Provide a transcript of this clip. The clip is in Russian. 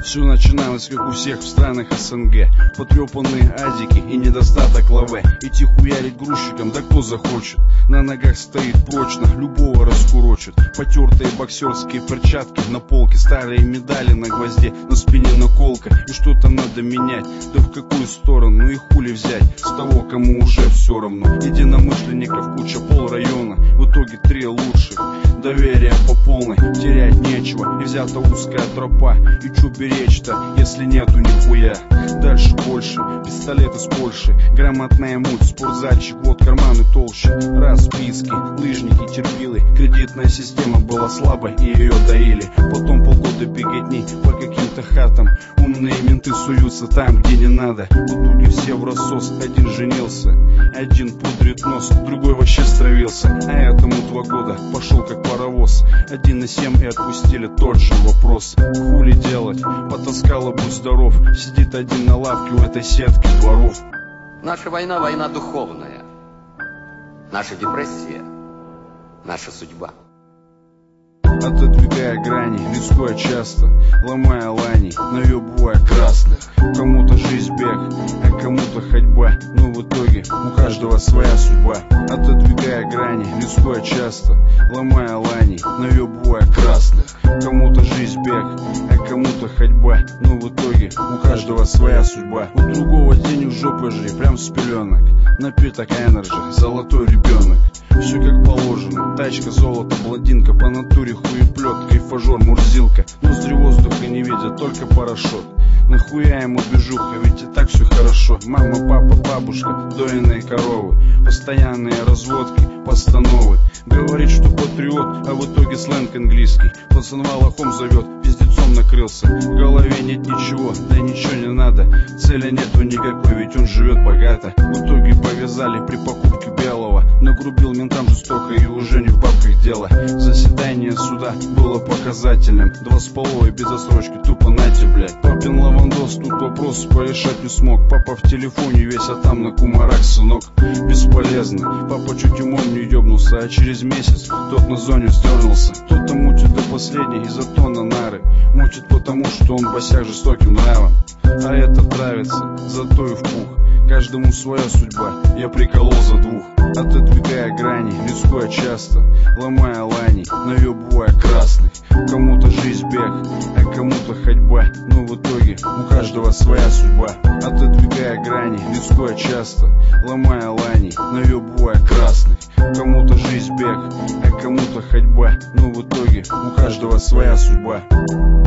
Все начиналось, как у всех в странах СНГ. Потрепанные адики и недостаток лаве. Идти хуярить грузчиком, да кто захочет. На ногах стоит прочно, любого раскурочит. Потертые боксерские перчатки на полке, старые медали на гвозде, на спине наколка. И что-то надо менять, да в какую сторону и хули взять с того, кому уже все равно. Единомышленников куча, полрайона, в итоге 3 лучших. Доверие по полной, терять нечего. И взята узкая тропа, и чё беречь-то, если нету нихуя. Дальше больше, пистолет из Польши, грамотная муть, спортзальчик, вот карманы толще. Расписки, лыжники, терпилы, кредитная система была слабой и ее доили. Потом полгода беготни по каким-то хатам, умные менты суются там, где не надо. В итоге все в рассос, один женился, один пудрит нос, другой вообще стравился. А этому 2 года, пошел как паровоз. 1 на 7 и отпустили, тот же вопрос. Хули делать, потаскала, будь здоров. Сидит один на лавке у этой сетки воров. Наша война — война духовная. Наша депрессия — наша судьба. Отодвигая грани, рискуя часто, ломая лани, наебывая красных. Кому-то жизнь бег, а кому-то ходьба, но в итоге у каждого своя судьба. Отодвигая грани, рискуя часто, ломая лани, наебывая красных. Кому-то жизнь бег, а кому-то ходьба, но в итоге у каждого своя судьба. У другого денег жопа жри, прям с пеленок. Напиток Energy, золотой ребенок. Все как положено, тачка, золото, блондинка, по натуре хуеплет, кайфажор, мурзилка. Ноздри воздуха не видят, только порошок. Нахуя ему движуха, ведь и так все хорошо. Мама, папа, бабушка, дойные коровы, постоянные разводки, постановы. Говорит, что патриот, а в итоге сленг английский. Пацан лохом зовет, пиздецом накрылся. В голове нет ничего, да ничего не надо. Цели нету никакой, ведь он живет богато. В итоге повязали при покупке белого. Нагрубил ментам жестоко и уже не в бабках дело. Заседание суда было показательным. 2,5 без отсрочки, тупо нате, блядь. Папин лавандос тут вопросы порешать не смог. Папа в телефоне весь, а там на кумарах, сынок. Бесполезно, папа чуть умом не ебнулся, а через месяц тот на зоне сдернулся. Кто-то мутит до последней и зато на нары. Мутит потому, что он босяк жестоким нравом. А этот нравится, зато и в пух. Каждому своя судьба, я приколол за 2. Отодвигая грани, рискуя часто, ломая лани, наебывая красных. Кому-то жизнь бег, а кому-то ходьба, но в итоге у каждого своя судьба. Отодвигая грани, рискуя часто, ломая лани, наебывая красных. Кому-то жизнь бег, а кому-то ходьба, но в итоге у каждого своя судьба.